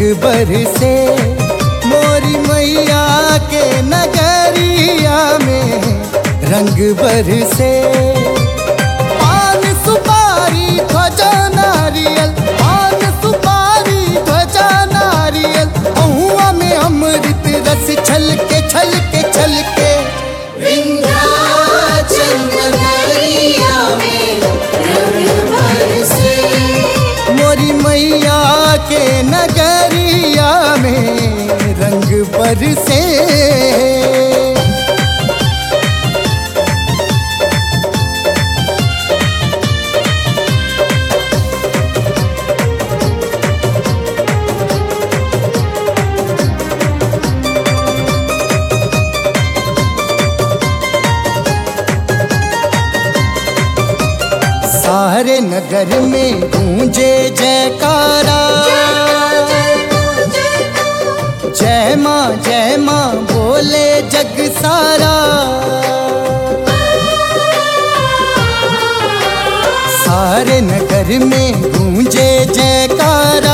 बरसे मोरी मैया के नगरिया में रंग बरसे। पान सुपारी ध्वजा नारियल, पान सुपारी ध्वजा नारियल, अहुआ में अमृत रस छलके छलके छलके। विंध्याचल नगरिया में रंग बरसे मोरी मैया के नगरिया में रंग बरसे। सारे नगर में गूंजे जयकारा, जय माँ बोले जग सारा। सारे नगर में गूंजे जयकारा,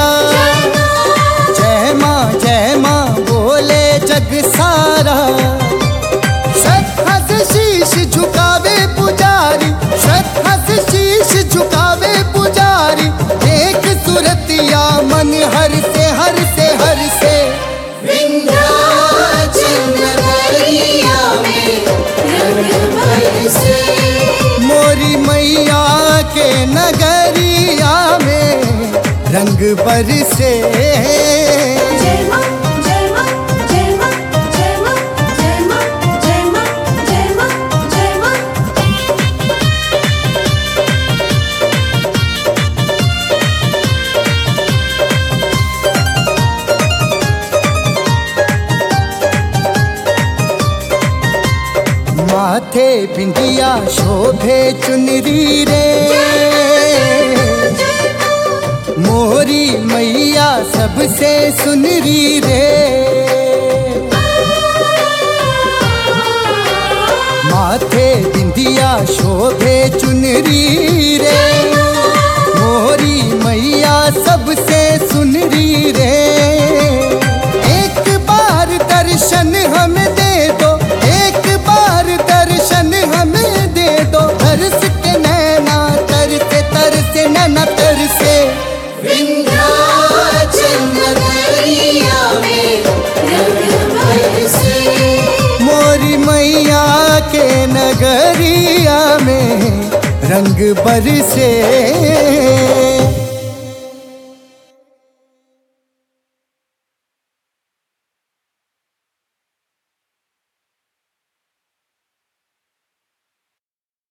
जय माँ बोले जग सारा। श्रद्धा से शीश झुकावे पुजारी, श्रद्धा से शीश झुकावे पुजारी। एक सूरतिया मन हर से हर से। विंध्याचल नगरिया में रंग बरसे मोरी मैया के नगरिया में रंग बरसे। जय माँ जय माँ जय माँ जय माँ जय माँ जय माँ जय माँ जय माँ। माथे बिंदिया शोभे चुनरी रे, मोरी मैया सबसे सुनरी रे। माथे बिंदिया शोभे चुनरी रे, मोरी मैया सबसे सुनरी रे। एक बार दर्शन हमें दे दो, एक बार दर्शन हमें दे दो। तरस के नैना तरसे नैना तरसे। विंध्याचल नगरिया में रंग बरसे मोरी मैया के नगरिया में रंग बरसे।